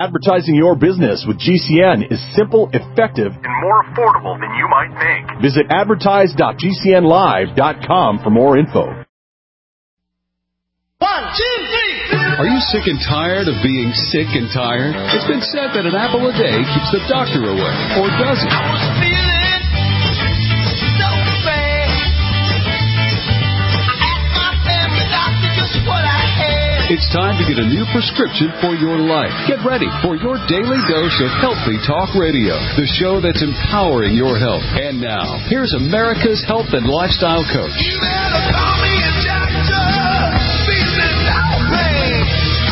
Advertising your business with GCN is simple, effective, and more affordable than you might think. Visit advertise.gcnlive.com for more info. 1, 2, 3. Are you sick and tired of being sick and tired? It's been said that an apple a day keeps the doctor away, or does it? I was feeling so bad. I asked my family doctor just what I had. It's time to get a new prescription for your life. Get ready for your daily dose of Healthy Talk Radio, the show that's empowering your health. And now, here's America's health and lifestyle coach. You better call me a doctor. Feeling outraged.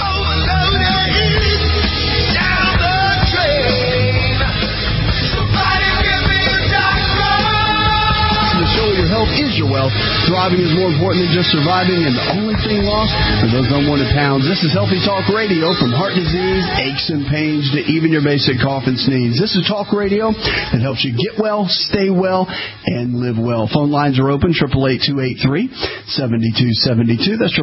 Overloaded. Down the drain. Somebody give me a doctor. The show of your health is your wealth. Thriving is more important than just surviving, and the only thing lost are those unwanted pounds. This is Healthy Talk Radio, from heart disease, aches and pains, to even your basic cough and sneeze. This is Talk Radio that helps you get well, stay well, and live well. Phone lines are open, 888-283-7272. That's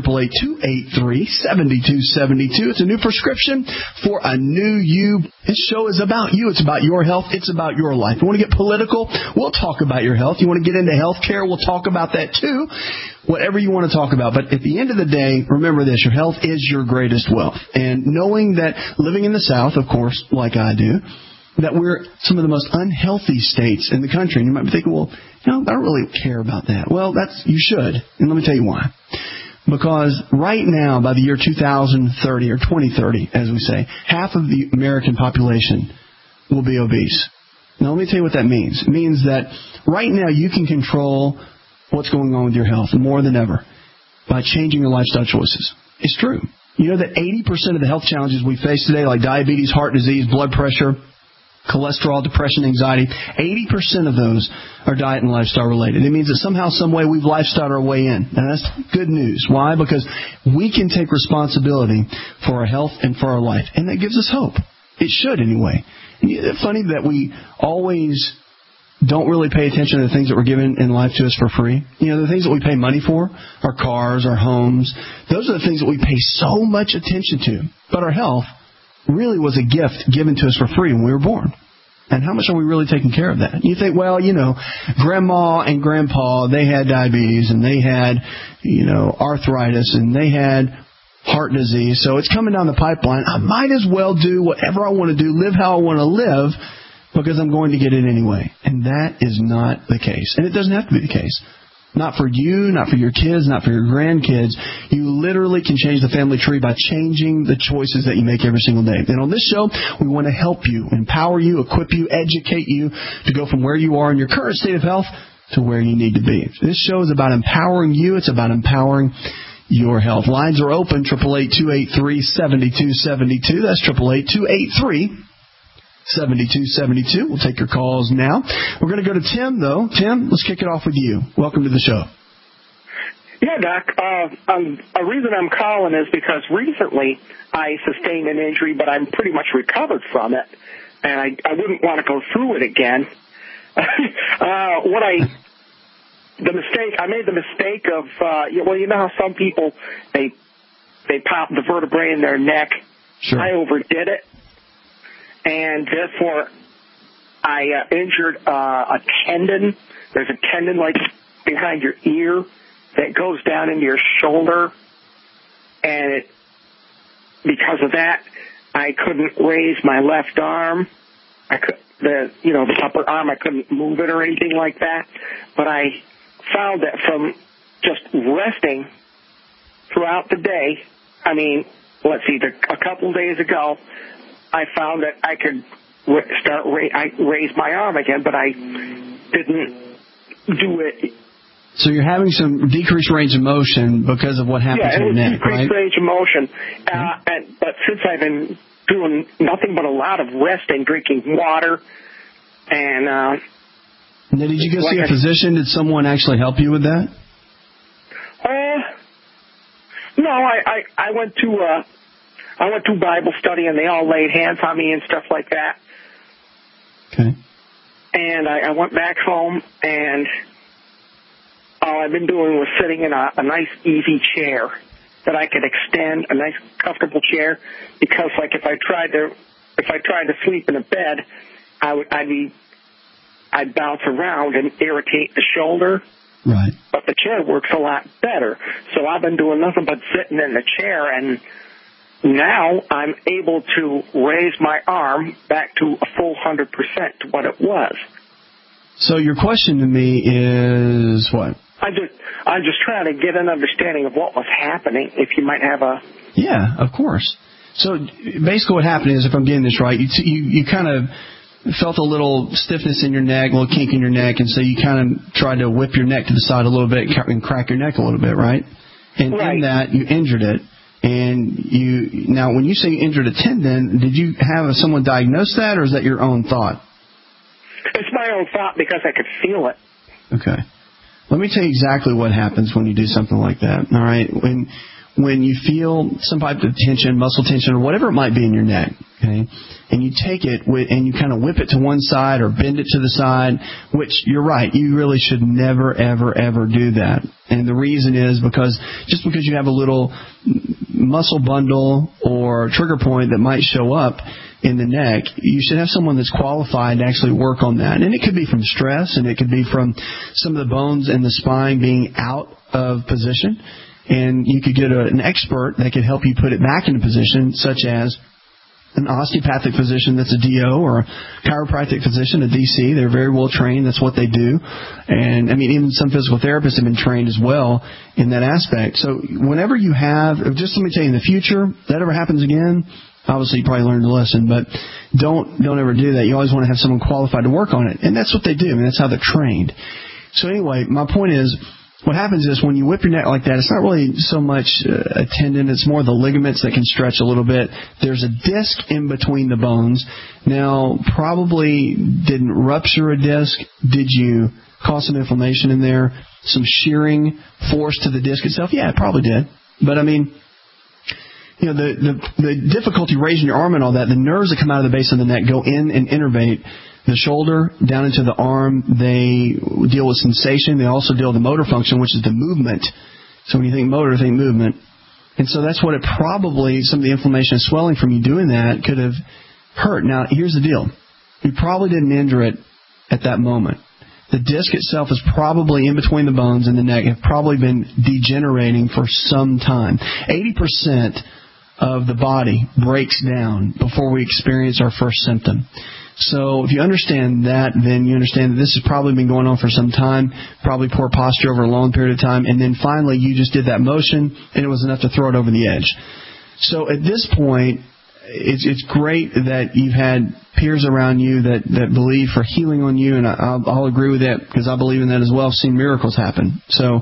888-283-7272. It's a new prescription for a new you. This show is about you. It's about your health. It's about your life. You want to get political? We'll talk about your health. You want to get into health care? We'll talk about that too. Whatever you want to talk about. But at the end of the day, remember this, your health is your greatest wealth. And knowing that living in the South, of course, like I do, that we're some of the most unhealthy states in the country. And you might be thinking, well, I don't really care about that. Well, you should. And let me tell you why. Because right now, by the year 2030 or 2030, as we say, half of the American population will be obese. Now, let me tell you what that means. It means that right now you can control what's going on with your health more than ever by changing your lifestyle choices. It's true. You know that 80% of the health challenges we face today, like diabetes, heart disease, blood pressure, cholesterol, depression, anxiety, 80% of those are diet and lifestyle related. It means that somehow, some way, we've lifestyled our way in. And that's good news. Why? Because we can take responsibility for our health and for our life. And that gives us hope. It should, anyway. And it's funny that we always don't really pay attention to the things that were given in life to us for free. You know, the things that we pay money for, our cars, our homes, those are the things that we pay so much attention to. But our health really was a gift given to us for free when we were born. And how much are we really taking care of that? You think, well, Grandma and Grandpa, they had diabetes and they had, arthritis and they had heart disease. So it's coming down the pipeline. I might as well do whatever I want to do, live how I want to live, because I'm going to get it anyway. And that is not the case. And it doesn't have to be the case. Not for you, not for your kids, not for your grandkids. You literally can change the family tree by changing the choices that you make every single day. And on this show, we want to help you, empower you, equip you, educate you to go from where you are in your current state of health to where you need to be. This show is about empowering you. It's about empowering your health. Lines are open, 888-283-7272. That's 888-283-7272. We'll take your calls now. We're going to go to Tim, though. Tim, let's kick it off with you. Welcome to the show. Yeah, Doc. A reason I'm calling is because recently I sustained an injury, but I'm pretty much recovered from it, and I wouldn't want to go through it again. I made the mistake of, you know how some people, they pop the vertebrae in their neck. Sure. I overdid it. And therefore, I injured a tendon. There's a tendon like behind your ear that goes down into your shoulder. And because of that, I couldn't raise my left arm. The upper arm, I couldn't move it or anything like that. But I found that from just resting throughout the day, a couple days ago, I found that I could raise my arm again, but I didn't do it. So you're having some decreased range of motion because of what happened to your neck, right? Yeah, decreased range of motion. But since I've been doing nothing but a lot of resting, drinking water, and now, did you go see a physician? Did someone actually help you with that? No, I went to Bible study, and they all laid hands on me and stuff like that. Okay. And I went back home, and all I've been doing was sitting in a nice, easy chair that I could extend, a nice, comfortable chair, because, if I tried to if I tried to sleep in a bed, I'd bounce around and irritate the shoulder. Right. But the chair works a lot better. So I've been doing nothing but sitting in the chair, and now I'm able to raise my arm back to a full 100% to what it was. So your question to me is what? I'm just trying to get an understanding of what was happening, if you might have a... Yeah, of course. So basically what happened is, if I'm getting this right, you kind of felt a little stiffness in your neck, a little kink in your neck, and so you kind of tried to whip your neck to the side a little bit and crack your neck a little bit, right? And in that, you injured it. And now, when you say you injured a tendon, did you have someone diagnose that, or is that your own thought? It's my own thought because I could feel it. Okay. Let me tell you exactly what happens when you do something like that, all right? When you feel some type of tension, muscle tension, or whatever it might be in your neck, okay, and you take it and you kind of whip it to one side or bend it to the side, which you're right, you really should never, ever, ever do that. And the reason is because just because you have a little muscle bundle or trigger point that might show up in the neck, you should have someone that's qualified to actually work on that. And it could be from stress, and it could be from some of the bones in the spine being out of position. And you could get an expert that could help you put it back into position, such as an osteopathic physician that's a DO, or a chiropractic physician, a DC. They're very well trained. That's what they do. And, I mean, even some physical therapists have been trained as well in that aspect. So whenever you have, just let me tell you, in the future, if that ever happens again, obviously you probably learned a lesson, but don't ever do that. You always want to have someone qualified to work on it. And that's what they do. I mean, that's how they're trained. So anyway, my point is, what happens is when you whip your neck like that, it's not really so much a tendon. It's more the ligaments that can stretch a little bit. There's a disc in between the bones. Now, probably didn't rupture a disc. Did you cause some inflammation in there? Some shearing force to the disc itself? Yeah, it probably did. But, I mean, you know, the difficulty raising your arm and all that, the nerves that come out of the base of the neck go in and innervate the shoulder down into the arm. They deal with sensation. They also deal with the motor function, which is the movement. So when you think motor, think movement. And so that's what it probably, some of the inflammation and swelling from you doing that could have hurt. Now, here's the deal. You probably didn't injure it at that moment. The disc itself is probably in between the bones and the neck. Have probably been degenerating for some time. 80% of the body breaks down before we experience our first symptom. So if you understand that, then you understand that this has probably been going on for some time, probably poor posture over a long period of time, and then finally you just did that motion, and it was enough to throw it over the edge. So at this point, it's great that you've had peers around you that believe for healing on you, and I'll agree with that because I believe in that as well. I've seen miracles happen. So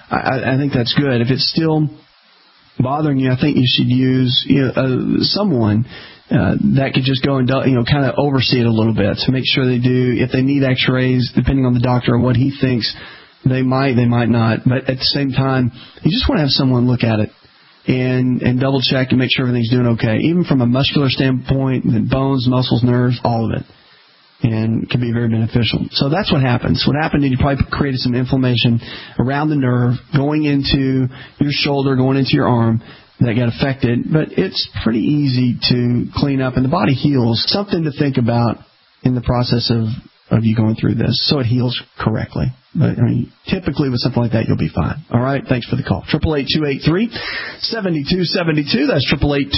I think that's good. If it's still bothering you, I think you should use someone that could just go and kind of oversee it a little bit to make sure they do. If they need X-rays, depending on the doctor and what he thinks, they might not. But at the same time, you just want to have someone look at it and double check and make sure everything's doing okay. Even from a muscular standpoint, the bones, muscles, nerves, all of it, and it can be very beneficial. So that's what happens. What happened is you probably created some inflammation around the nerve going into your shoulder, going into your arm, that got affected, but it's pretty easy to clean up, and the body heals. Something to think about in the process of you going through this, so it heals correctly. But I mean, typically with something like that, you'll be fine. All right, thanks for the call. 888-283-7272. That's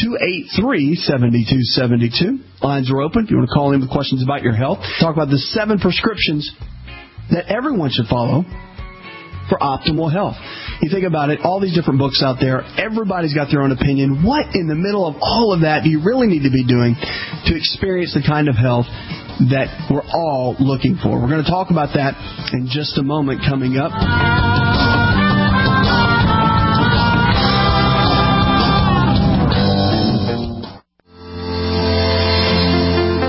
888-283-7272. Lines are open if you want to call in with questions about your health. Talk about the 7 prescriptions that everyone should follow for optimal health. You think about it, all these different books out there, everybody's got their own opinion. What in the middle of all of that do you really need to be doing to experience the kind of health that we're all looking for? We're going to talk about that in just a moment coming up.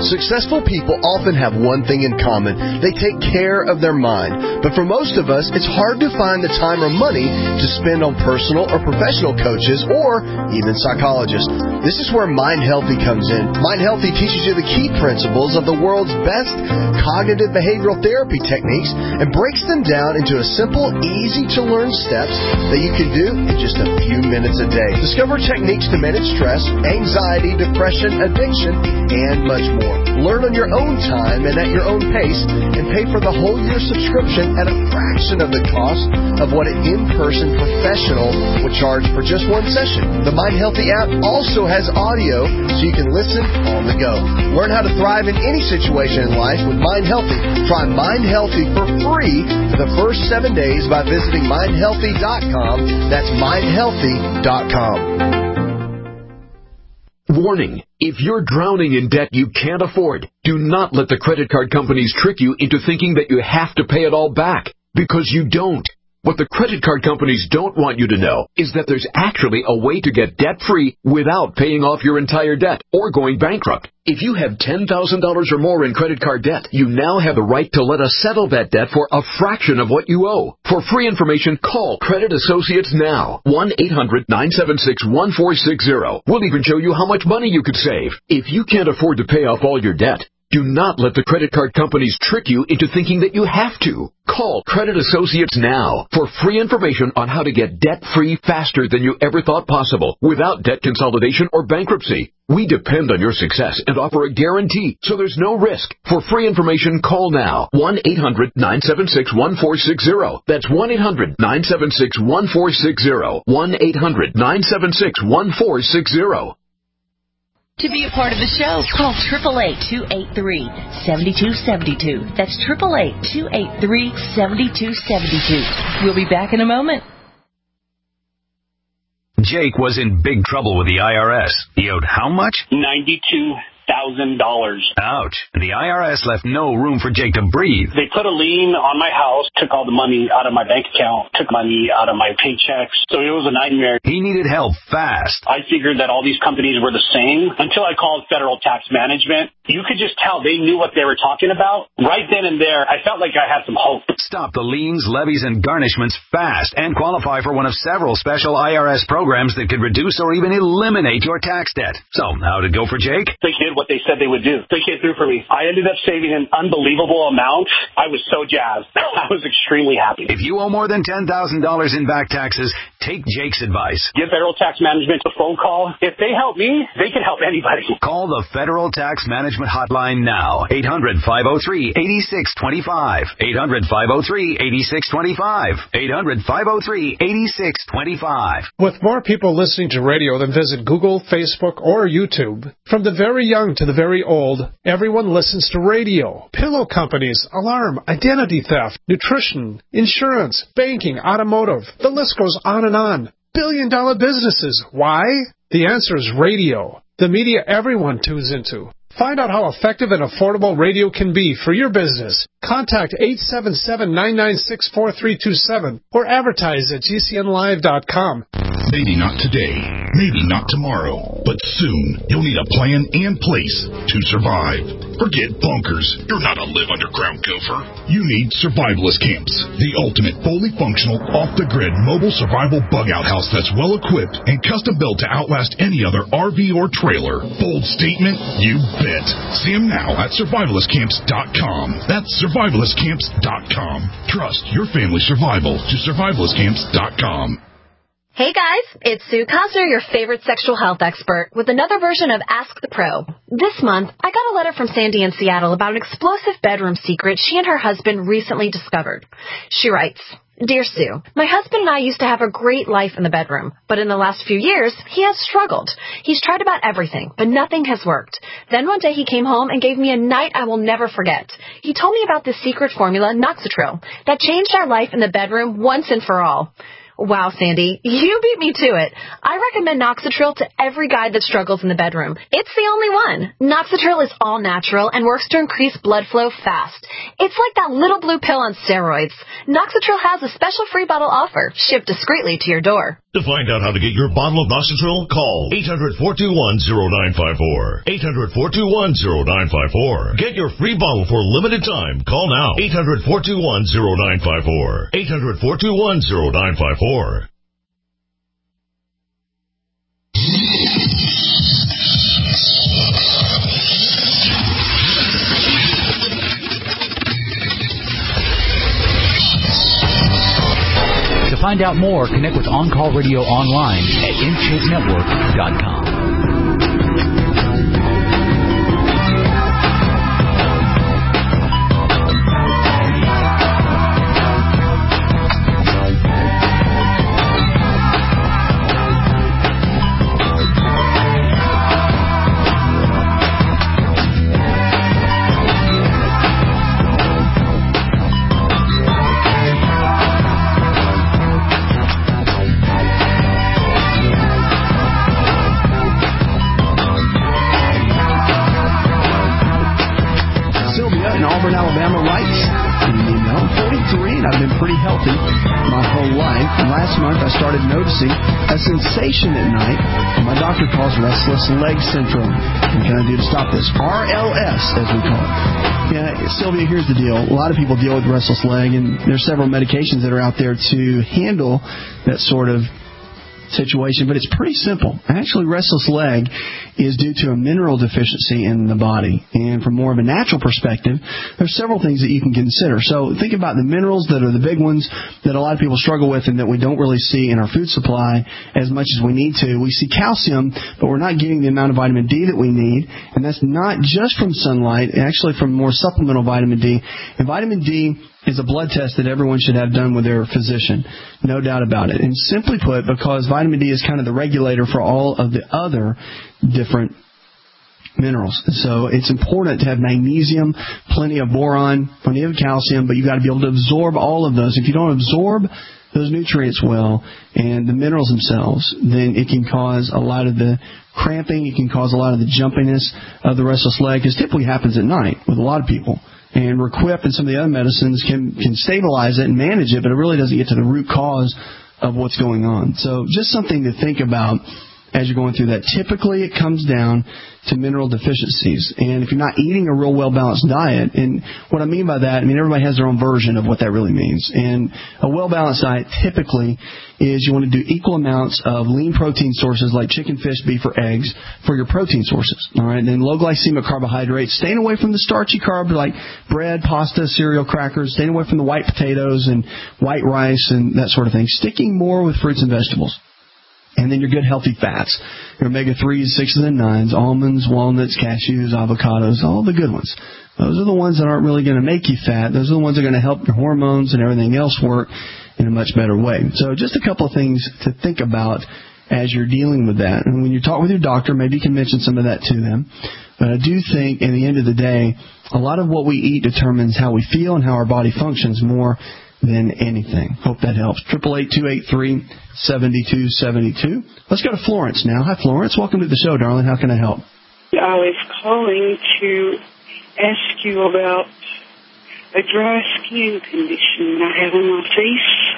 Successful people often have one thing in common. They take care of their mind. But for most of us, it's hard to find the time or money to spend on personal or professional coaches or even psychologists. This is where Mind Healthy comes in. Mind Healthy teaches you the key principles of the world's best cognitive behavioral therapy techniques and breaks them down into a simple, easy-to-learn steps that you can do in just a few minutes a day. Discover techniques to manage stress, anxiety, depression, addiction, and much more. Learn on your own time and at your own pace, and pay for the whole year subscription at a fraction of the cost of what an in-person professional would charge for just one session. The Mind Healthy app also has audio so you can listen on the go. Learn how to thrive in any situation in life with Mind Healthy. Try Mind Healthy for free for the first 7 days by visiting mindhealthy.com. That's mindhealthy.com. Warning, if you're drowning in debt you can't afford, do not let the credit card companies trick you into thinking that you have to pay it all back, because you don't. What the credit card companies don't want you to know is that there's actually a way to get debt-free without paying off your entire debt or going bankrupt. If you have $10,000 or more in credit card debt, you now have the right to let us settle that debt for a fraction of what you owe. For free information, call Credit Associates now. 1-800-976-1460. We'll even show you how much money you could save. If you can't afford to pay off all your debt, do not let the credit card companies trick you into thinking that you have to. Call Credit Associates now for free information on how to get debt-free faster than you ever thought possible without debt consolidation or bankruptcy. We depend on your success and offer a guarantee, so there's no risk. For free information, call now. 1-800-976-1460. That's 1-800-976-1460. 1-800-976-1460. To be a part of the show, call 888-283-7272. That's 888-283-7272. We'll be back in a moment. Jake was in big trouble with the IRS. He owed how much? $92,000. Ouch. The IRS left no room for Jake to breathe. They put a lien on my house, took all the money out of my bank account, took money out of my paychecks. So it was a nightmare. He needed help fast. I figured that all these companies were the same until I called Federal Tax Management. You could just tell they knew what they were talking about. Right then and there, I felt like I had some hope. Stop the liens, levies, and garnishments fast and qualify for one of several special IRS programs that could reduce or even eliminate your tax debt. So, how'd it go for Jake? They did what they said they would do. They came through for me. I ended up saving an unbelievable amount. I was so jazzed. I was extremely happy. If you owe more than $10,000 in back taxes, take Jake's advice. Give Federal Tax Management a phone call. If they help me, they can help anybody. Call the Federal Tax Management Hotline now. 800-503-8625. 800-503-8625. 800-503-8625. With more people listening to radio than visit Google, Facebook, or YouTube, from the very young to the very old, everyone listens to radio. Pillow companies, alarm, identity theft, nutrition, insurance, banking, automotive. The list goes on and on. Billion-dollar businesses. Why? The answer is radio. The media everyone tunes into. Find out how effective and affordable radio can be for your business. Contact 877-996-4327 or advertise at GCNlive.com. Maybe not today, maybe not tomorrow, but soon you'll need a plan and place to survive. Forget bunkers. You're not a live underground gopher. You need survivalist camps, the ultimate fully functional, off-the-grid mobile survival bug-out house that's well-equipped and custom-built to outlast any other RV or trailer. Bold statement? You bet. See them now at survivalistcamps.com. That's survivalistcamps.com. Trust your family's survival to survivalistcamps.com. Hey guys, it's Sue Cosner, your favorite sexual health expert, with another version of Ask the Pro. This month, I got a letter from Sandy in Seattle about an explosive bedroom secret she and her husband recently discovered. She writes, Dear Sue, my husband and I used to have a great life in the bedroom, but in the last few years, he has struggled. He's tried about everything, but nothing has worked. Then one day he came home and gave me a night I will never forget. He told me about the secret formula, Noxitril, that changed our life in the bedroom once and for all. Wow, Sandy, you beat me to it. I recommend Noxitril to every guy that struggles in the bedroom. It's the only one. Noxitril is all natural and works to increase blood flow fast. It's like that little blue pill on steroids. Noxitril has a special free bottle offer, shipped discreetly to your door. To find out how to get your bottle of Noxitril, call 800-421-0954. 800-421-0954. Get your free bottle for a limited time. Call now. 800-421-0954. 800-421-0954. To find out more, connect with On Call Radio online at InShapeNetwork.com. A sensation at night, my doctor calls restless leg syndrome. What can I do to stop this? RLS, as we call it. Yeah, Sylvia, here's the deal. A lot of people deal with restless leg, and there's several medications that are out there to handle that sort of situation, but it's pretty simple. Actually, restless leg is due to a mineral deficiency in the body. And from more of a natural perspective, there's several things that you can consider. So think about the minerals that are the big ones that a lot of people struggle with and that we don't really see in our food supply as much as we need to. We see calcium, but we're not getting the amount of vitamin D that we need. And that's not just from sunlight, actually from more supplemental vitamin D. And vitamin D is a blood test that everyone should have done with their physician. No doubt about it. And simply put, because vitamin D is kind of the regulator for all of the other different minerals. So it's important to have magnesium, plenty of boron, plenty of calcium, but you've got to be able to absorb all of those. If you don't absorb those nutrients well and the minerals themselves, then it can cause a lot of the cramping, it can cause a lot of the jumpiness of the restless leg, because typically happens at night with a lot of people. And Requip and some of the other medicines can stabilize it and manage it, but it really doesn't get to the root cause of what's going on. So just something to think about as you're going through that. Typically, it comes down to mineral deficiencies. And if you're not eating a real well-balanced diet, and what I mean by that, everybody has their own version of what that really means. And a well-balanced diet typically is you want to do equal amounts of lean protein sources like chicken, fish, beef, or eggs for your protein sources. All right, and then low glycemic carbohydrates, staying away from the starchy carbs like bread, pasta, cereal, crackers, staying away from the white potatoes and white rice and that sort of thing. Sticking more with fruits and vegetables. And then your good healthy fats, your omega-3s, 6s, and 9s, almonds, walnuts, cashews, avocados, all the good ones. Those are the ones that aren't really going to make you fat. Those are the ones that are going to help your hormones and everything else work in a much better way. So just a couple of things to think about as you're dealing with that. And when you talk with your doctor, maybe you can mention some of that to them. But I do think, in the end of the day, a lot of what we eat determines how we feel and how our body functions more than anything. Hope that helps. 888-283-7272. Let's go to Florence now. Hi, Florence. Welcome to the show, darling. How can I help? I was calling to ask you about a dry skin condition I have on my face.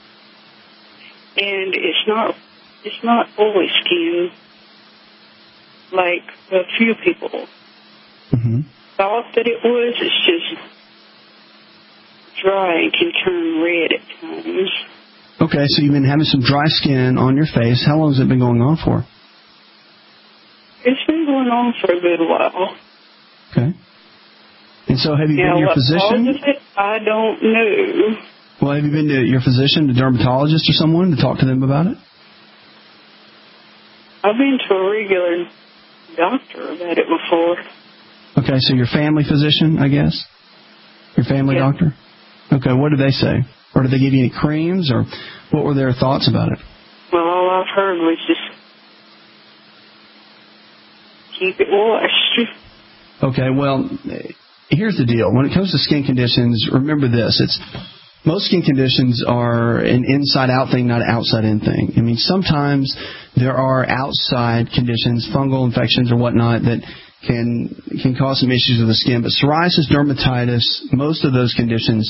And it's not oily skin like a few people thought that it was. It's just dry and can turn red at times. Okay, so you've been having some dry skin on your face. How long has it been going on for? It's been going on for a good while. Okay. And so have you been to your physician? What causes it, I don't know. Well, have you been to your physician, a dermatologist or someone, to talk to them about it? I've been to a regular doctor about it before. Okay, so your family physician, I guess? Your family doctor? Okay, what did they say? Or did they give you any creams, or what were their thoughts about it? Well, all I've heard was just keep it washed. Okay, well, here's the deal. When it comes to skin conditions, remember this. most skin conditions are an inside-out thing, not an outside-in thing. I mean, sometimes there are outside conditions, fungal infections or whatnot, that can cause some issues with the skin. But psoriasis, dermatitis, most of those conditions,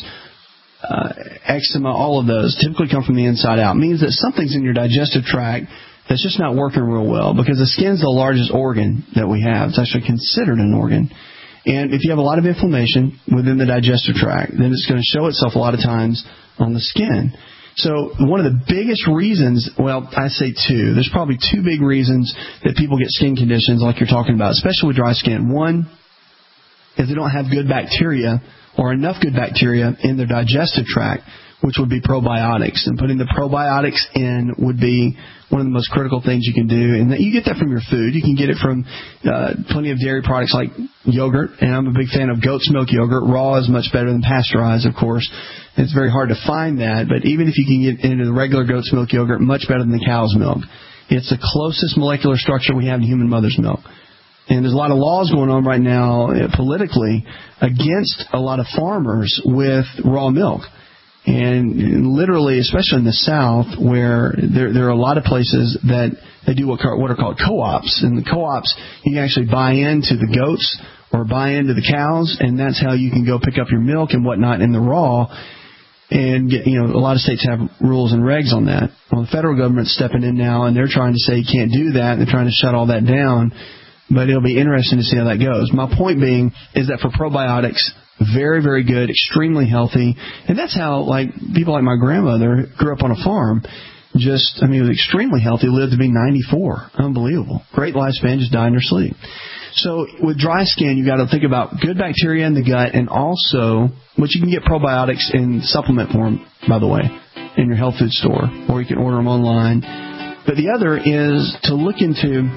eczema, all of those typically come from the inside out. It means that something's in your digestive tract that's just not working real well, because the skin's the largest organ that we have. It's actually considered an organ. And if you have a lot of inflammation within the digestive tract, then it's going to show itself a lot of times on the skin. So one of the biggest reasons, well, I say two. There's probably two big reasons that people get skin conditions like you're talking about, especially with dry skin. One is they don't have good bacteria or enough good bacteria in their digestive tract, which would be probiotics. And putting the probiotics in would be one of the most critical things you can do. And you get that from your food. You can get it from plenty of dairy products like yogurt. And I'm a big fan of goat's milk yogurt. Raw is much better than pasteurized, of course. It's very hard to find that. But even if you can get into the regular goat's milk yogurt, much better than the cow's milk. It's the closest molecular structure we have to human mother's milk. And there's a lot of laws going on right now politically against a lot of farmers with raw milk. And literally, especially in the South, where there are a lot of places that they do what are called co-ops. And the co-ops, you can actually buy into the goats or buy into the cows, and that's how you can go pick up your milk and whatnot in the raw. And get, a lot of states have rules and regs on that. Well, the federal government's stepping in now, and they're trying to say you can't do that. They're trying to shut all that down. But it'll be interesting to see how that goes. My point being is that for probiotics, very, very good, extremely healthy. And that's how, people like my grandmother grew up on a farm. Was extremely healthy, lived to be 94. Unbelievable. Great lifespan, just died in her sleep. So with dry skin, you've got to think about good bacteria in the gut, and also, which you can get probiotics in supplement form, by the way, in your health food store, or you can order them online. But the other is to look into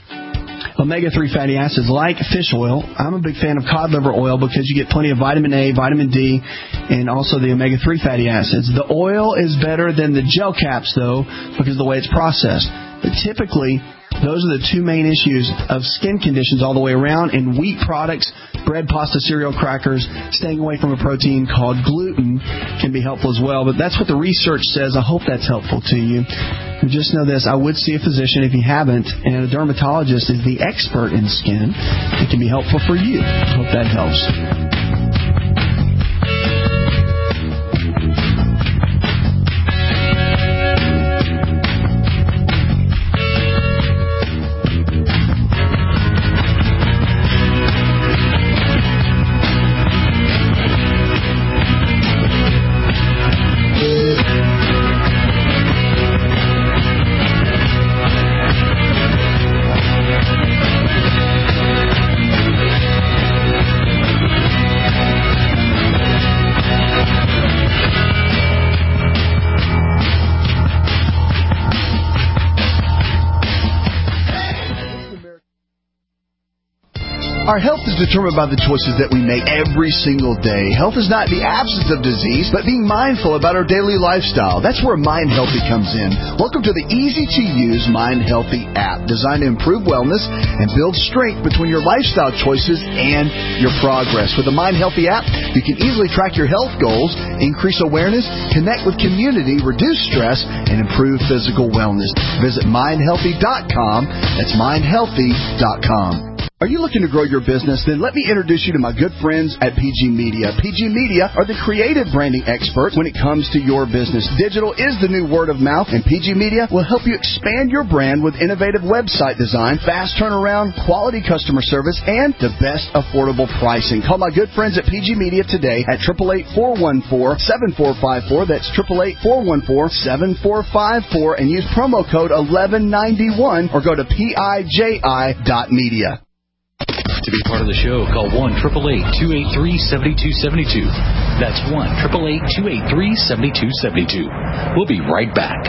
omega-3 fatty acids like fish oil. I'm a big fan of cod liver oil because you get plenty of vitamin A, vitamin D, and also the omega-3 fatty acids. The oil is better than the gel caps, though, because of the way it's processed. But typically, those are the two main issues of skin conditions all the way around. And wheat products, bread, pasta, cereal, crackers, staying away from a protein called gluten can be helpful as well. But that's what the research says. I hope that's helpful to you. And just know this, I would see a physician if you haven't, and a dermatologist is the expert in skin. It can be helpful for you. I hope that helps. Our health is determined by the choices that we make every single day. Health is not the absence of disease, but being mindful about our daily lifestyle. That's where Mind Healthy comes in. Welcome to the easy-to-use Mind Healthy app, designed to improve wellness and build strength between your lifestyle choices and your progress. With the Mind Healthy app, you can easily track your health goals, increase awareness, connect with community, reduce stress, and improve physical wellness. Visit mindhealthy.com. That's mindhealthy.com. Are you looking to grow your business? Then let me introduce you to my good friends at PG Media. PG Media are the creative branding experts when it comes to your business. Digital is the new word of mouth, and PG Media will help you expand your brand with innovative website design, fast turnaround, quality customer service, and the best affordable pricing. Call my good friends at PG Media today at 888-414-7454. That's 888-414-7454, and use promo code 1191 or go to piji.media. To be part of the show, call 1-888-283-7272. That's 1-888-283-7272. We'll be right back.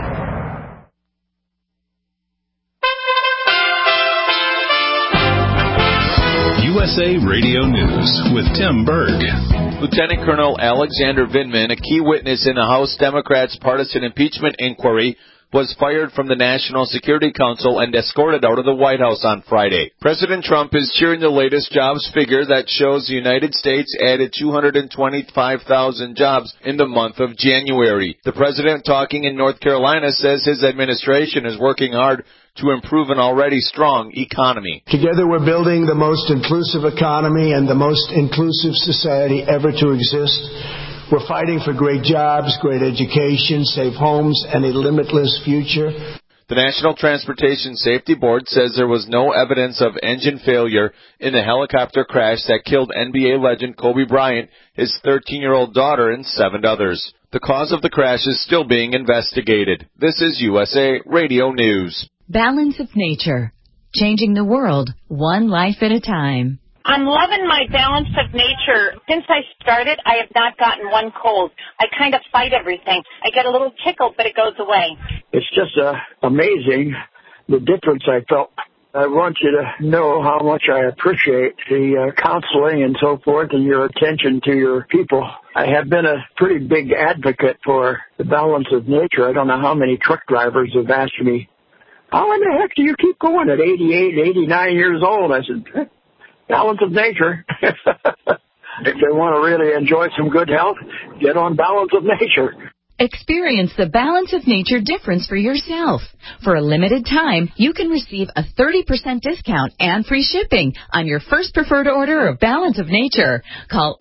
USA Radio News with Tim Berg. Lieutenant Colonel Alexander Vindman, a key witness in the House Democrats' partisan impeachment inquiry, was fired from the National Security Council and escorted out of the White House on Friday. President Trump is cheering the latest jobs figure that shows the United States added 225,000 jobs in the month of January. The president, talking in North Carolina, says his administration is working hard to improve an already strong economy. Together we're building the most inclusive economy and the most inclusive society ever to exist. We're fighting for great jobs, great education, safe homes, and a limitless future. The National Transportation Safety Board says there was no evidence of engine failure in the helicopter crash that killed NBA legend Kobe Bryant, his 13-year-old daughter, and 7 others. The cause of the crash is still being investigated. This is USA Radio News. Balance of Nature, changing the world one life at a time. I'm loving my Balance of Nature. Since I started, I have not gotten one cold. I kind of fight everything. I get a little tickle, but it goes away. It's just amazing the difference I felt. I want you to know how much I appreciate the counseling and so forth and your attention to your people. I have been a pretty big advocate for the Balance of Nature. I don't know how many truck drivers have asked me, how in the heck do you keep going at 88, 89 years old? I said, Balance of Nature. If they want to really enjoy some good health, get on Balance of Nature. Experience the Balance of Nature difference for yourself. For a limited time, you can receive a 30% discount and free shipping on your first preferred order of Balance of Nature. Call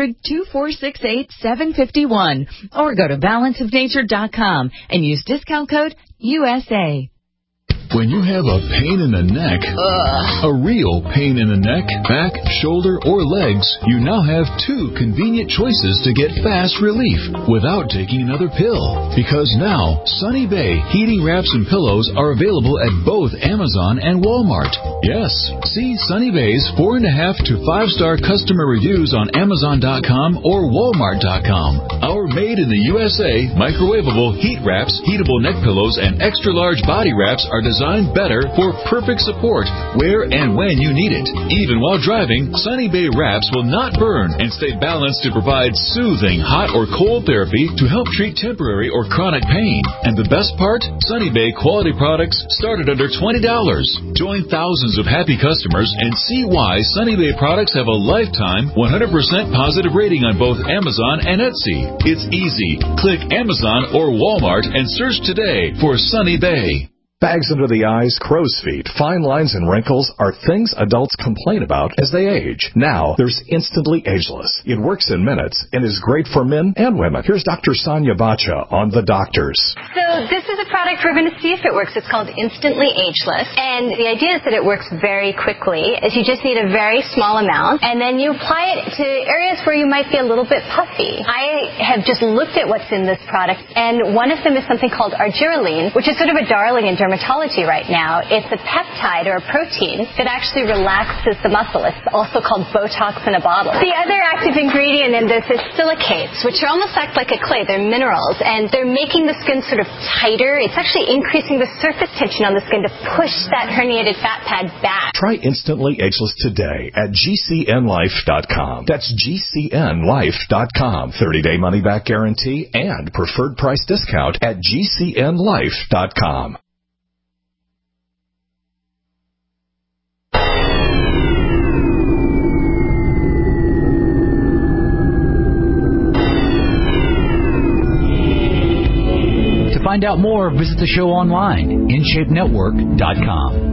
800-2468-751 or go to balanceofnature.com and use discount code USA. When you have a pain in the neck, a real pain in the neck, back, shoulder, or legs, you now have 2 convenient choices to get fast relief without taking another pill. Because now, Sunny Bay heating wraps and pillows are available at both Amazon and Walmart. Yes, see Sunny Bay's 4.5 to 5-star customer reviews on Amazon.com or Walmart.com. Our made in the USA microwavable heat wraps, heatable neck pillows, and extra large body wraps are designed better for perfect support where and when you need it. Even while driving, Sunny Bay wraps will not burn and stay balanced to provide soothing hot or cold therapy to help treat temporary or chronic pain. And the best part? Sunny Bay quality products start at under $20. Join thousands of happy customers and see why Sunny Bay products have a lifetime 100% positive rating on both Amazon and Etsy. It's easy. Click Amazon or Walmart and search today for Sunny Bay. Bags under the eyes, crow's feet, fine lines, and wrinkles are things adults complain about as they age. Now, there's Instantly Ageless. It works in minutes and is great for men and women. Here's Dr. Sonia Bacha on The Doctors. So this is a product we're going to see if it works. It's called Instantly Ageless. And the idea is that it works very quickly. Is you just need a very small amount, and then you apply it to areas where you might be a little bit puffy. I have just looked at what's in this product, and one of them is something called argireline, which is sort of a darling in dermatology right now. It's a peptide or a protein that actually relaxes the muscle. It's also called Botox in a bottle. The other active ingredient in this is silicates, which are almost act like a clay. They're minerals, and they're making the skin sort of tighter. It's actually increasing the surface tension on the skin to push that herniated fat pad back. Try Instantly Ageless today at GCNlife.com. That's GCNlife.com. 30-day money-back guarantee and preferred price discount at GCNlife.com. To find out more, visit the show online, InShapeNetwork.com.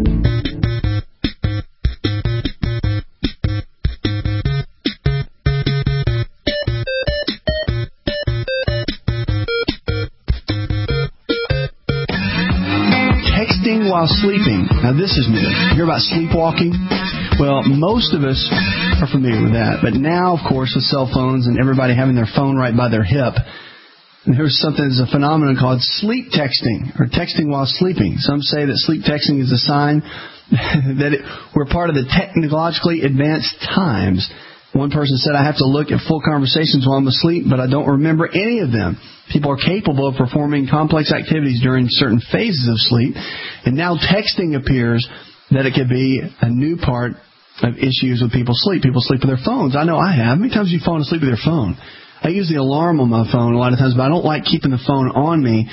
Texting while sleeping. Now, this is new. You hear about sleepwalking? Well, most of us are familiar with that. But now, of course, with cell phones and everybody having their phone right by their hip, there's something that's a phenomenon called sleep texting, or texting while sleeping. Some say that sleep texting is a sign that we're part of the technologically advanced times. One person said, I have to look at full conversations while I'm asleep, but I don't remember any of them. People are capable of performing complex activities during certain phases of sleep. And now texting appears that it could be a new part of issues with people's sleep. People sleep with their phones. I know I have. How many times have you fallen asleep with your phone? I use the alarm on my phone a lot of times, but I don't like keeping the phone on me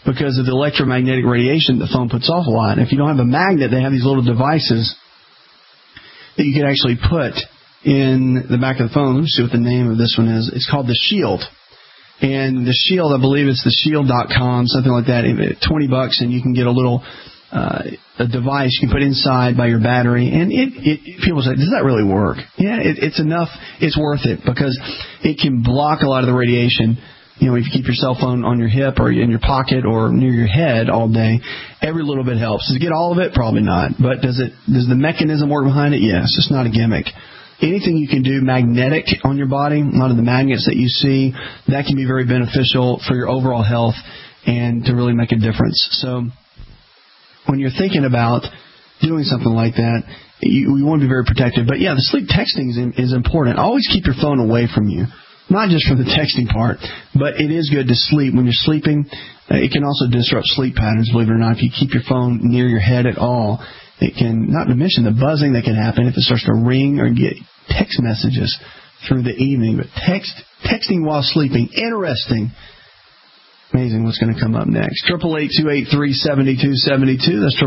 because of the electromagnetic radiation the phone puts off a lot. And if you don't have a magnet, they have these little devices that you can actually put in the back of the phone. Let me see what the name of this one is. It's called the Shield. And the Shield, I believe it's theshield.com, something like that. $20, and you can get a little a device you can put inside by your battery. And people say, does that really work? Yeah, it's enough. It's worth it because it can block a lot of the radiation. You know, if you keep your cell phone on your hip or in your pocket or near your head all day, every little bit helps. Does it get all of it? Probably not. But does the mechanism work behind it? Yes. It's not a gimmick. Anything you can do magnetic on your body, a lot of the magnets that you see, that can be very beneficial for your overall health and to really make a difference. So when you're thinking about doing something like that, you want to be very protective. But, yeah, the sleep texting is important. Always keep your phone away from you, not just from the texting part, but it is good to sleep. When you're sleeping, it can also disrupt sleep patterns, believe it or not. If you keep your phone near your head at all, it can, not to mention the buzzing that can happen if it starts to ring or get text messages through the evening. But texting while sleeping, interesting. Amazing what's going to come up next. 888-283-7272. That's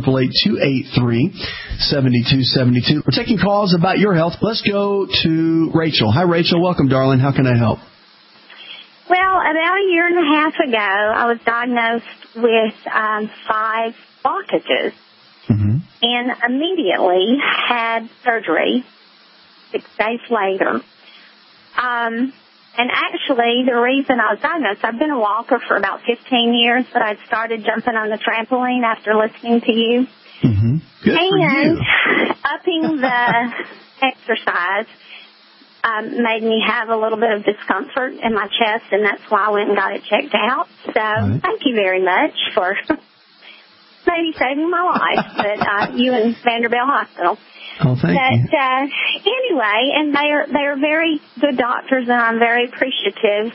888-283-7272. We're taking calls about your health. Let's go to Rachel. Hi, Rachel. Welcome, darling. How can I help? Well, about a year and a half ago, I was diagnosed with 5 blockages. And immediately had surgery 6 days later. And actually, the reason I was diagnosed, I've been a walker for about 15 years, but I started jumping on the trampoline after listening to you. Good for you. Upping the exercise made me have a little bit of discomfort in my chest, and that's why I went and got it checked out. So thank you very much for maybe saving my life, but you and Vanderbilt Hospital. Oh, thank you. Anyway, and they are very good doctors, and I'm very appreciative.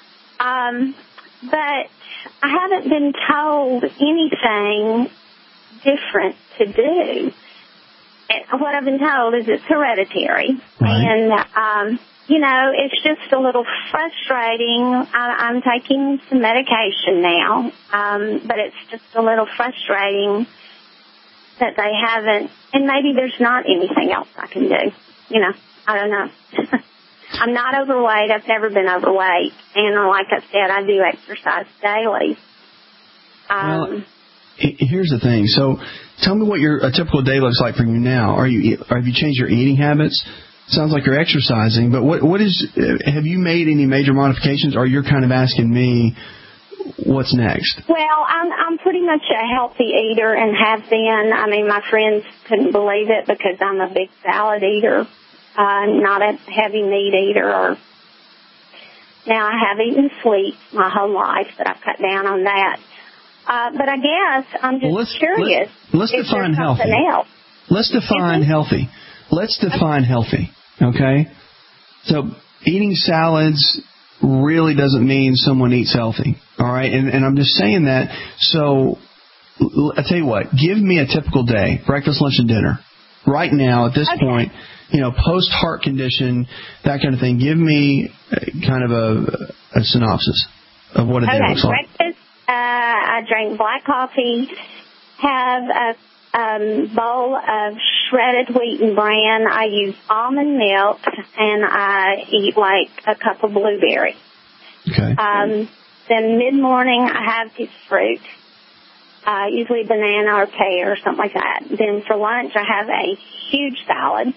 But I haven't been told anything different to do. What I've been told is it's hereditary, and it's just a little frustrating. I'm taking some medication now, but it's just a little frustrating that they haven't, and maybe there's not anything else I can do. I don't know. I'm not overweight. I've never been overweight, and like I said, I do exercise daily. Well, here's the thing. So tell me what a typical day looks like for you now. Have you changed your eating habits? Sounds like you're exercising, but have you made any major modifications, or you're kind of asking me what's next? Well, I'm pretty much a healthy eater and have been. I mean, my friends couldn't believe it because I'm a big salad eater, not a heavy meat eater. Now, I have eaten sweets my whole life, but I've cut down on that. But I guess I'm just curious. Let's define healthy. Else. Let's define healthy. Let's define healthy, okay? So eating salads really doesn't mean someone eats healthy, all right? And I'm just saying that. So I tell you what, give me a typical day, breakfast, lunch, and dinner. Right now, at this point, post-heart condition, that kind of thing, give me kind of a synopsis of what a day looks like. Breakfast, I drink black coffee, have a bowl of shredded wheat and bran. I use almond milk, and I eat like a cup of blueberry. Okay. Then mid-morning, I have piece of fruit, usually banana or pear or something like that. Then for lunch, I have a huge salad.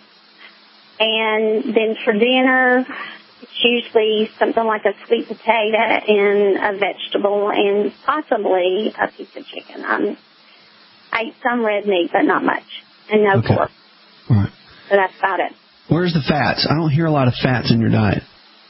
And then for dinner, it's usually something like a sweet potato and a vegetable and possibly a piece of chicken. I eat some red meat, but not much, and no pork. All right. So that's about it. Where's the fats? I don't hear a lot of fats in your diet.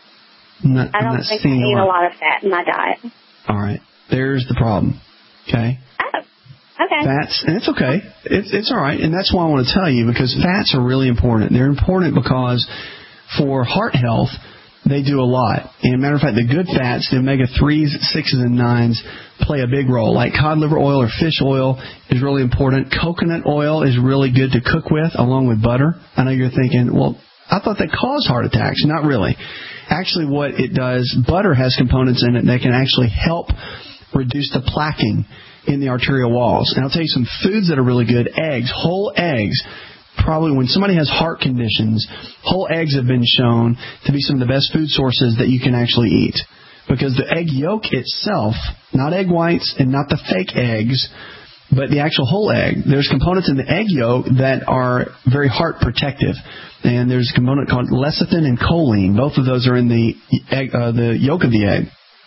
I don't think I eat a lot of fat in my diet. All right. There's the problem. Okay? Oh, okay. Fats, and it's okay. It's all right, and that's why I want to tell you, because fats are really important. They're important because for heart health, they do a lot. And matter of fact, the good fats, the omega-3s, 6s, and 9s, play a big role. Like cod liver oil or fish oil is really important. Coconut oil is really good to cook with, along with butter. I know you're thinking, well, I thought that caused heart attacks. Not really. Actually, what it does, butter has components in it that can actually help reduce the plaquing in the arterial walls. And I'll tell you some foods that are really good. Eggs, whole eggs. Probably when somebody has heart conditions, whole eggs have been shown to be some of the best food sources that you can actually eat. Because the egg yolk itself, not egg whites and not the fake eggs, but the actual whole egg, there's components in the egg yolk that are very heart protective. And there's a component called lecithin and choline. Both of those are in the yolk of the egg.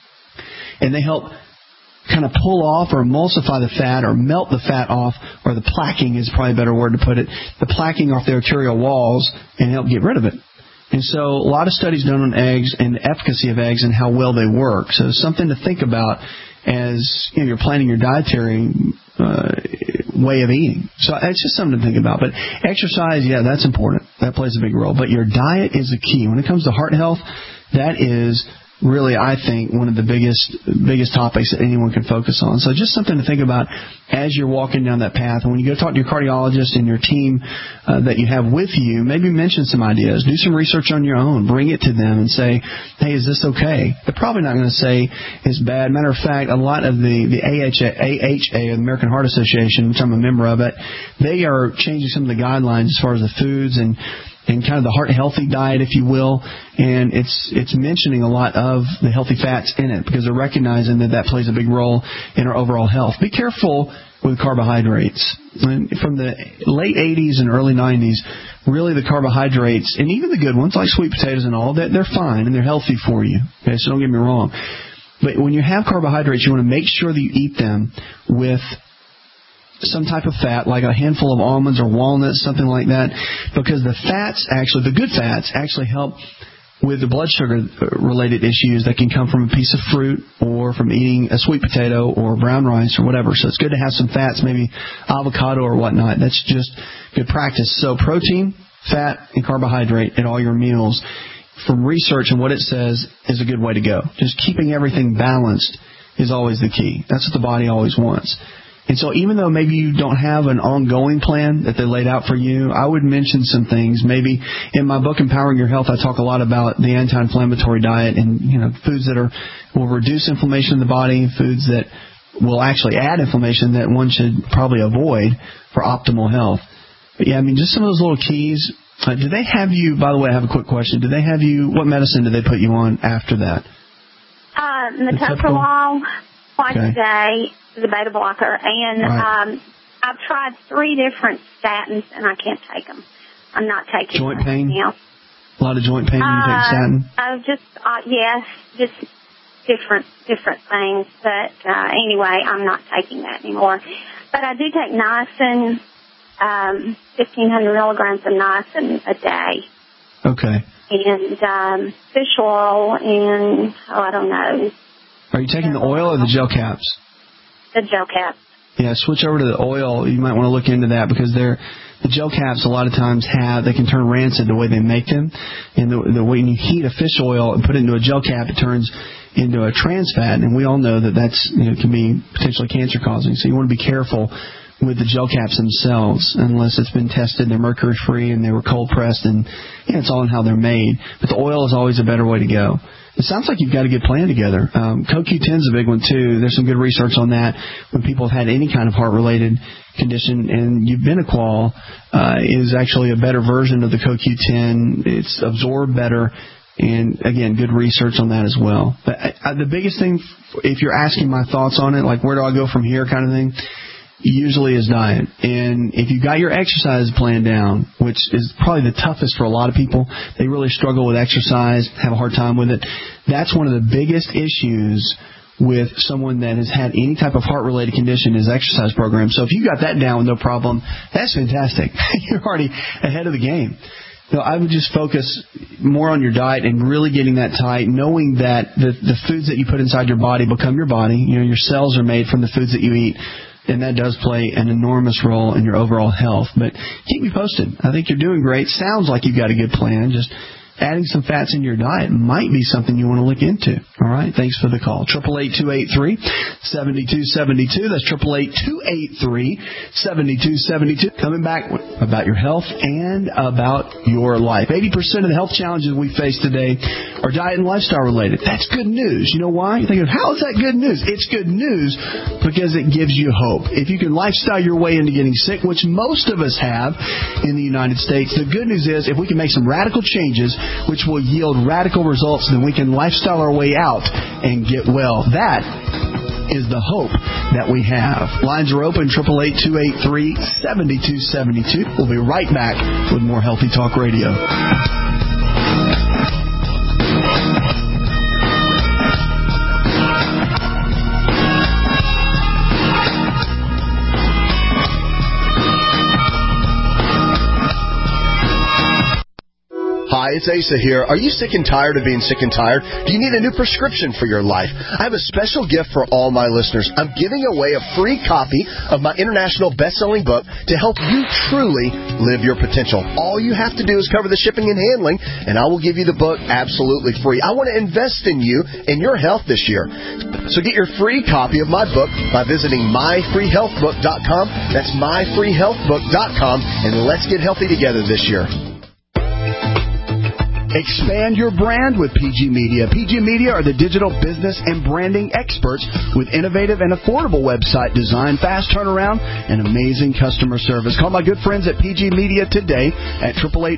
And they help kind of pull off or emulsify the fat or melt the fat off, or the plaquing is probably a better word to put it, the plaquing off the arterial walls and help get rid of it. And so a lot of studies done on eggs and the efficacy of eggs and how well they work. So something to think about as you're planning your dietary way of eating. So it's just something to think about. But exercise, yeah, that's important. That plays a big role. But your diet is the key. When it comes to heart health, that is really, I think, one of the biggest topics that anyone can focus on. So just something to think about as you're walking down that path. And when you go talk to your cardiologist and your team that you have with you, maybe mention some ideas. Do some research on your own. Bring it to them and say, hey, is this okay? They're probably not going to say it's bad. Matter of fact, a lot of the AHA, the American Heart Association, which I'm a member of it, they are changing some of the guidelines as far as the foods and kind of the heart healthy diet, if you will, and it's mentioning a lot of the healthy fats in it because they're recognizing that plays a big role in our overall health. Be careful with carbohydrates. From the late 80s and early 90s, really the carbohydrates, and even the good ones like sweet potatoes and all, they're fine and they're healthy for you. Okay, so don't get me wrong. But when you have carbohydrates, you want to make sure that you eat them with some type of fat, like a handful of almonds or walnuts, something like that, because the fats, actually, the good fats, actually help with the blood sugar related issues that can come from a piece of fruit or from eating a sweet potato or brown rice or whatever. So it's good to have some fats, maybe avocado or whatnot. That's just good practice. So protein, fat, and carbohydrate in all your meals, from research and what it says, is a good way to go. Just keeping everything balanced is always the key. That's what the body always wants. And so even though maybe you don't have an ongoing plan that they laid out for you, I would mention some things. Maybe in my book, Empowering Your Health, I talk a lot about the anti-inflammatory diet and, foods that will reduce inflammation in the body, foods that will actually add inflammation that one should probably avoid for optimal health. But yeah, just some of those little keys. Do they have you, by the way, I have a quick question. Do they have you, what medicine do they put you on after that? Metoprolol, twice a day, the beta blocker, and I've tried 3 different statins, and I can't take them. I'm not taking joint pain. Else. A lot of joint pain. You take statin. Yes, just different things. But anyway, I'm not taking that anymore. But I do take niacin, 1,500 milligrams of niacin a day. Okay. And fish oil, and I don't know. Are you taking the oil or the gel caps? The gel caps. Yeah, switch over to the oil. You might want to look into that because the gel caps a lot of times they can turn rancid the way they make them. And when you heat a fish oil and put it into a gel cap, it turns into a trans fat. And we all know that's can be potentially cancer causing. So you want to be careful with the gel caps themselves unless it's been tested, they're mercury free and they were cold pressed, and it's all in how they're made. But the oil is always a better way to go. It sounds like you've got a good plan together. CoQ10 is a big one, too. There's some good research on that when people have had any kind of heart-related condition. And Ubiquinol is actually a better version of the CoQ10. It's absorbed better. And, again, good research on that as well. But the biggest thing, if you're asking my thoughts on it, like where do I go from here kind of thing, usually is diet. And if you've got your exercise plan down, which is probably the toughest for a lot of people, they really struggle with exercise, have a hard time with it. That's one of the biggest issues with someone that has had any type of heart-related condition is exercise program. So if you got that down with no problem, that's fantastic. You're already ahead of the game. So I would just focus more on your diet and really getting that tight, knowing that the foods that you put inside your body become your body. Your cells are made from the foods that you eat. And that does play an enormous role in your overall health. But keep me posted. I think you're doing great. Sounds like you've got a good plan. Just adding some fats in your diet might be something you want to look into. All right, thanks for the call. 888-283-7272. That's 888-283-7272. Coming back about your health and about your life. 80% of the health challenges we face today are diet and lifestyle related. That's good news. You know why? You think, how is that good news? It's good news because it gives you hope. If you can lifestyle your way into getting sick, which most of us have in the United States, the good news is if we can make some radical changes, which will yield radical results, then we can lifestyle our way out and get well. That is the hope that we have. Lines are open, 888-283-7272. We'll be right back with more Healthy Talk Radio. Hi, it's Asa here. Are you sick and tired of being sick and tired? Do you need a new prescription for your life? I have a special gift for all my listeners. I'm giving away a free copy of my international best-selling book to help you truly live your potential. All you have to do is cover the shipping and handling, and I will give you the book absolutely free. I want to invest in you and your health this year. So get your free copy of my book by visiting myfreehealthbook.com. That's myfreehealthbook.com, and let's get healthy together this year. Expand your brand with PG Media. PG Media are the digital business and branding experts with innovative and affordable website design, fast turnaround, and amazing customer service. Call my good friends at PG Media today at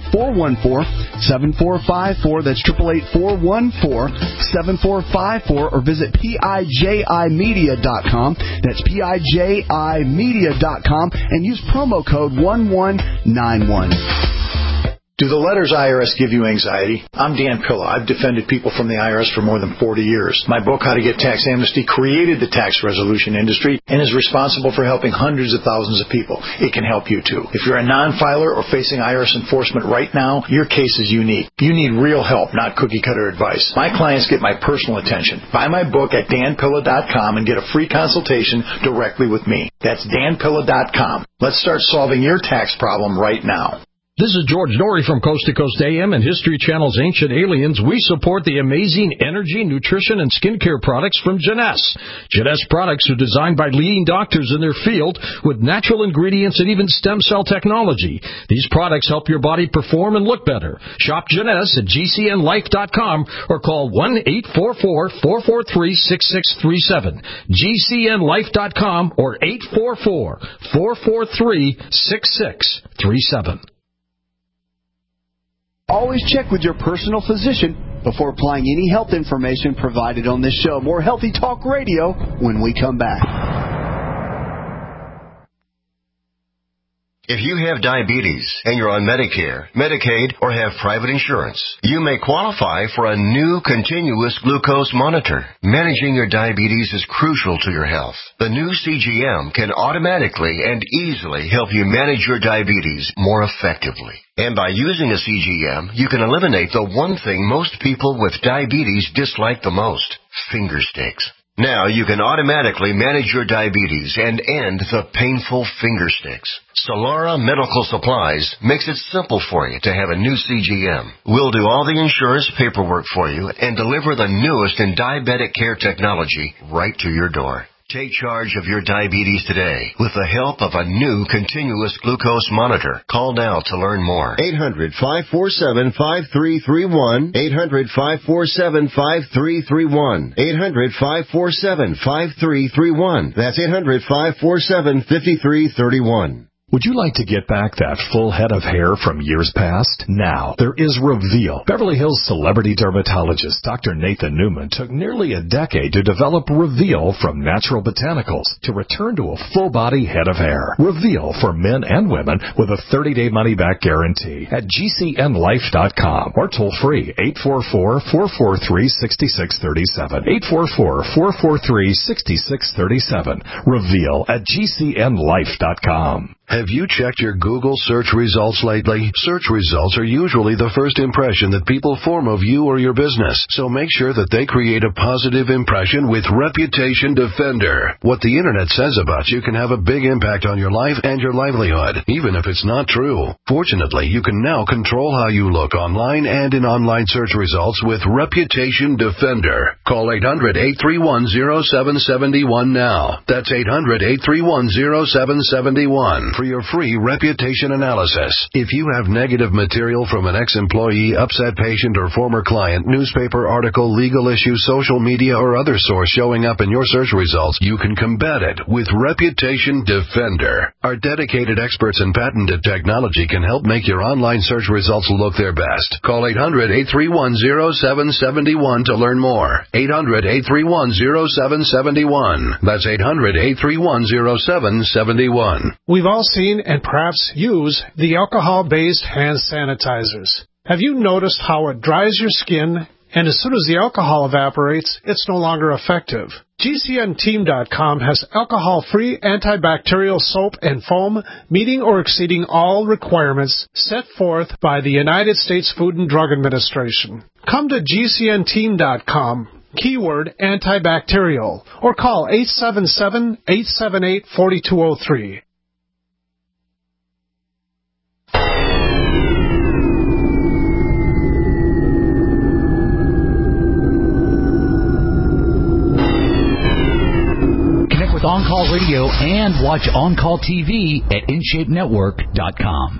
888-414-7454. That's 888-414-7454, or visit PIJImedia.com. That's PIJImedia.com, and use promo code 1191. Do the letters IRS give you anxiety? I'm Dan Pilla. I've defended people from the IRS for more than 40 years. My book, How to Get Tax Amnesty, created the tax resolution industry and is responsible for helping hundreds of thousands of people. It can help you too. If you're a non-filer or facing IRS enforcement right now, your case is unique. You need real help, not cookie-cutter advice. My clients get my personal attention. Buy my book at danpilla.com and get a free consultation directly with me. That's danpilla.com. Let's start solving your tax problem right now. This is George Norrie from Coast to Coast AM and History Channel's Ancient Aliens. We support the amazing energy, nutrition, and skincare products from Jeunesse. Jeunesse products are designed by leading doctors in their field with natural ingredients and even stem cell technology. These products help your body perform and look better. Shop Jeunesse at GCNlife.com or call 1-844-443-6637. GCNlife.com or 844-443-6637. Always check with your personal physician before applying any health information provided on this show. More Healthy Talk Radio when we come back. If you have diabetes and you're on Medicare, Medicaid, or have private insurance, you may qualify for a new continuous glucose monitor. Managing your diabetes is crucial to your health. The new CGM can automatically and easily help you manage your diabetes more effectively. And by using a CGM, you can eliminate the one thing most people with diabetes dislike the most: finger sticks. Now you can automatically manage your diabetes and end the painful finger sticks. Solara Medical Supplies makes it simple for you to have a new CGM. We'll do all the insurance paperwork for you and deliver the newest in diabetic care technology right to your door. Take charge of your diabetes today with the help of a new continuous glucose monitor. Call now to learn more. 800-547-5331. 800-547-5331. 800-547-5331. That's 800-547-5331. Would you like to get back that full head of hair from years past? Now, there is Reveal. Beverly Hills celebrity dermatologist Dr. Nathan Newman took nearly a decade to develop Reveal from natural botanicals to return to a full-body head of hair. Reveal for men and women with a 30-day money-back guarantee at GCNlife.com or toll-free 844-443-6637. 844-443-6637. Reveal at GCNlife.com. Have you checked your Google search results lately? Search results are usually the first impression that people form of you or your business, so make sure that they create a positive impression with Reputation Defender. What the Internet says about you can have a big impact on your life and your livelihood, even if it's not true. Fortunately, you can now control how you look online and in online search results with Reputation Defender. Call 800-831-0771 now. That's 800-831-0771. For your free reputation analysis. If you have negative material from an ex-employee, upset patient, or former client, newspaper article, legal issue, social media, or other source showing up in your search results, you can combat it with Reputation Defender. Our dedicated experts in patented technology can help make your online search results look their best. Call 800-831-0771 to learn more. 800-831-0771. That's 800-831-0771. We've all seen and perhaps use the alcohol-based hand sanitizers. Have you noticed how it dries your skin, and as soon as the alcohol evaporates, it's no longer effective? GCNteam.com has alcohol-free antibacterial soap and foam meeting or exceeding all requirements set forth by the United States Food and Drug Administration. Come to GCNteam.com. Keyword antibacterial, or call 877-878-4203. Connect with On-Call Radio and watch On-Call TV at InShapeNetwork.com.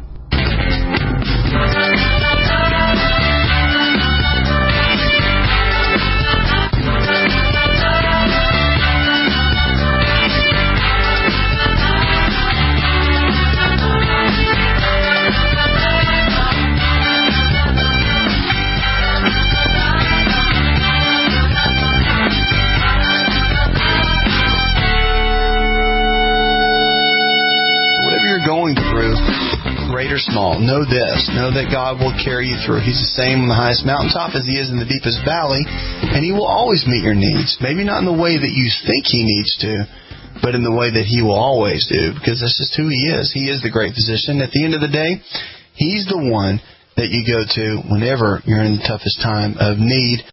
Great or small, know this. Know that God will carry you through. He's the same on the highest mountaintop as He is in the deepest valley, and He will always meet your needs. Maybe not in the way that you think He needs to, but in the way that He will always do, because that's just who He is. He is the great physician. At the end of the day, He's the one that you go to whenever you're in the toughest time of need.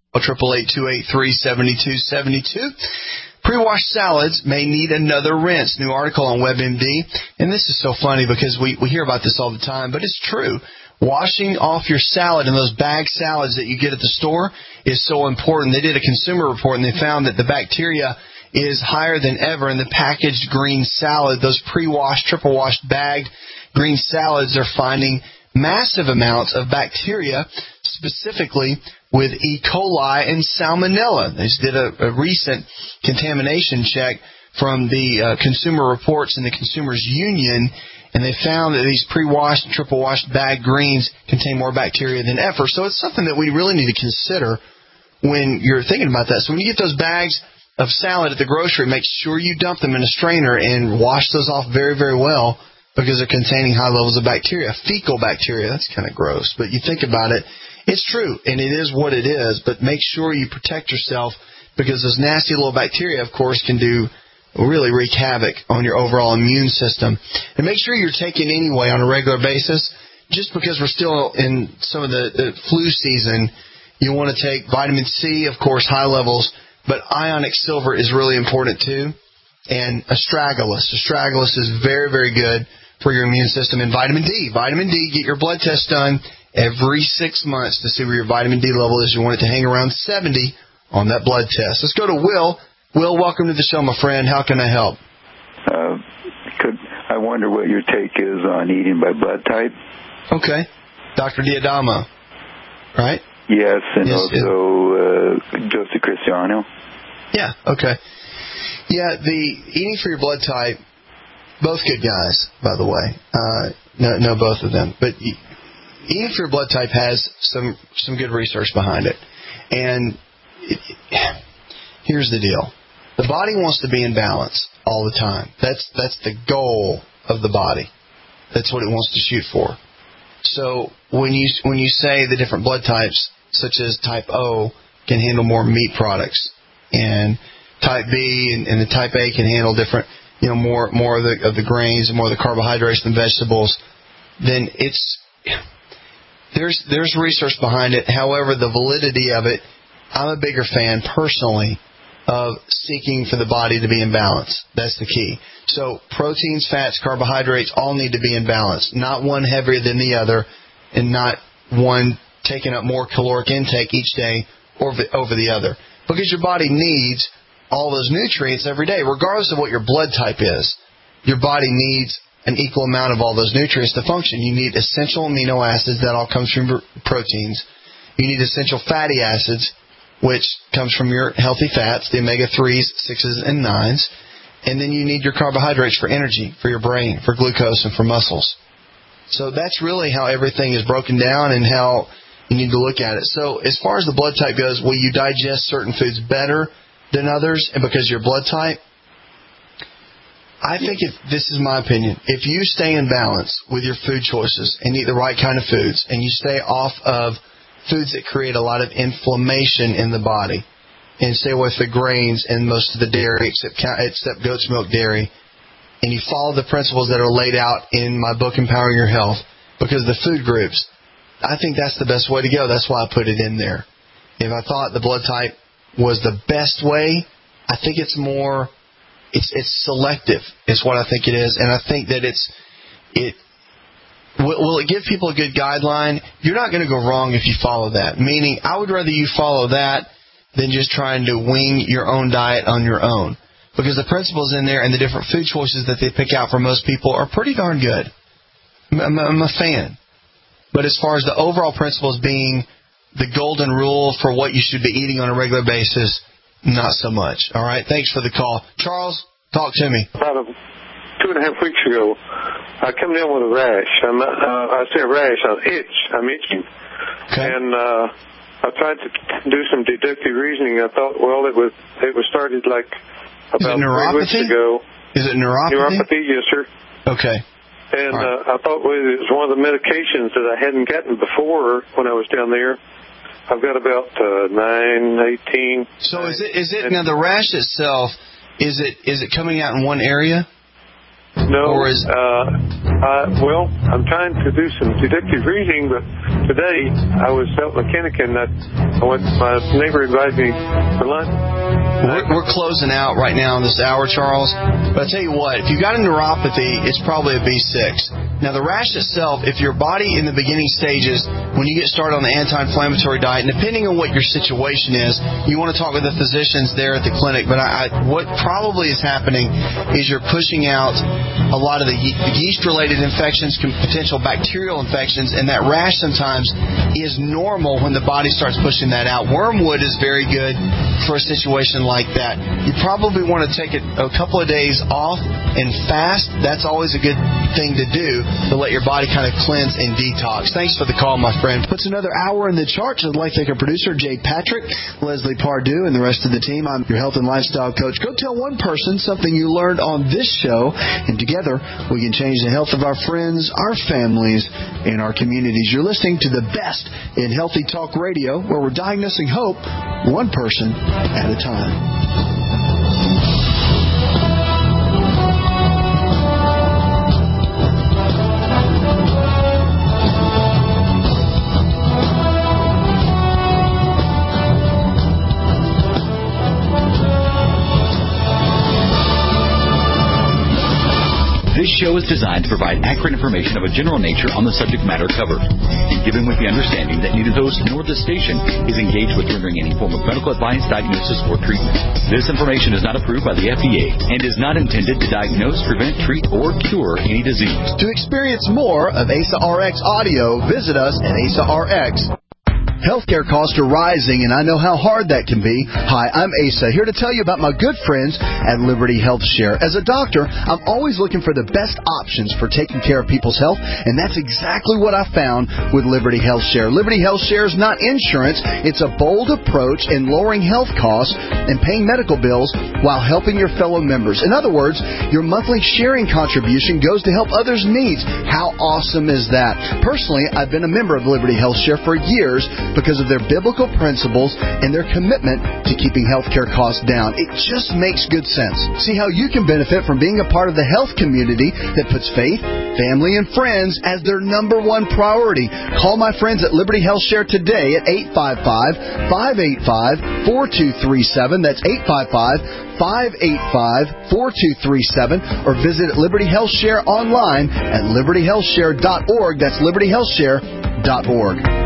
888-283-7272. Pre-washed salads may need another rinse. New article on WebMD. And this is so funny because we hear about this all the time, but it's true. Washing off your salad and those bag salads that you get at the store is so important. They did a consumer report and they found that the bacteria is higher than ever in the packaged green salad. Those pre-washed, triple-washed, bagged green salads are finding massive amounts of bacteria, specifically with E. coli and salmonella. They just did a recent contamination check from the Consumer Reports and the Consumers Union, and they found that these pre-washed and triple-washed bagged greens contain more bacteria than ever. So it's something that we really need to consider when you're thinking about that. So when you get those bags of salad at the grocery, make sure you dump them in a strainer and wash those off very, very well, because they're containing high levels of bacteria. Fecal bacteria, that's kind of gross. But you think about it, it's true, and it is what it is, but make sure you protect yourself, because those nasty little bacteria, of course, can really wreak havoc on your overall immune system. And make sure you're taking anyway on a regular basis. Just because we're still in some of the flu season, you want to take vitamin C, of course, high levels, but ionic silver is really important too. And astragalus. Astragalus is very, very good for your immune system. And vitamin D. Vitamin D, get your blood test done every 6 months to see where your vitamin D level is. You want it to hang around 70 on that blood test. Let's go to Will. Will, welcome to the show, my friend. How can I help? I wonder what your take is on eating by blood type. Okay. Dr. Diadama, right? Yes, and also Joseph Cristiano. Yeah, okay. Yeah, the eating for your blood type, both good guys, by the way. Know both of them. But eating for your blood type has some good research behind it. And here's the deal. The body wants to be in balance all the time. That's the goal of the body. That's what it wants to shoot for. So when you say the different blood types, such as type O, can handle more meat products, and type B and the type A can handle different more of the grains and more of the carbohydrates than vegetables, then there's research behind it. However, the validity of it, I'm a bigger fan personally of seeking for the body to be in balance. That's the key. So proteins, fats, carbohydrates all need to be in balance, not one heavier than the other, and not one taking up more caloric intake each day over the other. Because your body needs all those nutrients every day, regardless of what your blood type is. Your body needs an equal amount of all those nutrients to function. You need essential amino acids, that all comes from proteins. You need essential fatty acids, which comes from your healthy fats, the omega-3s, 6s, and 9s. And then you need your carbohydrates for energy, for your brain, for glucose, and for muscles. So that's really how everything is broken down and how you need to look at it. So as far as the blood type goes, will you digest certain foods better than others and because of your blood type? I think this is my opinion. If you stay in balance with your food choices and eat the right kind of foods, and you stay off of foods that create a lot of inflammation in the body, and stay away from the grains and most of the dairy except goat's milk dairy, and you follow the principles that are laid out in my book, Empowering Your Health, because of the food groups, I think that's the best way to go. That's why I put it in there. If I thought the blood type was the best way, I think it's more, it's selective is what I think it is. And I think that will it give people a good guideline? You're not going to go wrong if you follow that. Meaning, I would rather you follow that than just trying to wing your own diet on your own. Because the principles in there and the different food choices that they pick out for most people are pretty darn good. I'm a fan. But as far as the overall principles being the golden rule for what you should be eating on a regular basis, not so much. All right? Thanks for the call. Charles, talk to me. About 2.5 weeks ago, I come down with a rash. I say a rash, I'm itching. Okay. And I tried to do some deductive reasoning. I thought, well, it was started like about 3 weeks ago. Is it neuropathy? Neuropathy, yes, sir. Okay. And I thought it was one of the medications that I hadn't gotten before when I was down there. I've got about 18. So is it now the rash itself? Is it coming out in one area? No. Or well, I'm trying to do some deductive reasoning, but today I was out mechanic and my neighbor invited me for lunch. We're closing out right now in this hour, Charles. But I tell you what, if you got a neuropathy, it's probably a B6. Now, the rash itself, if your body in the beginning stages, when you get started on the anti-inflammatory diet, and depending on what your situation is, you want to talk with the physicians there at the clinic. But what probably is happening is you're pushing out a lot of the yeast-related infections, potential bacterial infections, and that rash sometimes is normal when the body starts pushing that out. Wormwood is very good for a situation like that. You probably want to take a couple of days off and fast. That's always a good thing to do to let your body kind of cleanse and detox. Thanks for the call, my friend. Puts another hour in the charts. I'd like to thank our producer, Jay Patrick, Leslie Pardue, and the rest of the team. I'm your health and lifestyle coach. Go tell one person something you learned on this show, and together we can change the health of our friends, our families, and our communities. You're listening to the best in Healthy Talk Radio, where we're diagnosing hope one person at a time. This show is designed to provide accurate information of a general nature on the subject matter covered, and given with the understanding that neither host nor this station is engaged with rendering any form of medical advice, diagnosis, or treatment. This information is not approved by the FDA and is not intended to diagnose, prevent, treat, or cure any disease. To experience more of ASA RX audio, visit us at ASA-RX. Healthcare costs are rising, and I know how hard that can be. Hi, I'm Asa, here to tell you about my good friends at Liberty Health Share. As a doctor, I'm always looking for the best options for taking care of people's health, and that's exactly what I found with Liberty Health Share. Liberty Health Share is not insurance. It's a bold approach in lowering health costs and paying medical bills while helping your fellow members. In other words, your monthly sharing contribution goes to help others' needs. How awesome is that? Personally, I've been a member of Liberty Health Share for years, because of their biblical principles and their commitment to keeping healthcare costs down. It just makes good sense. See how you can benefit from being a part of the health community that puts faith, family, and friends as their number one priority. Call my friends at Liberty Health Share today at 855-585-4237. That's 855-585-4237. Or visit Liberty Health Share online at libertyhealthshare.org. That's libertyhealthshare.org.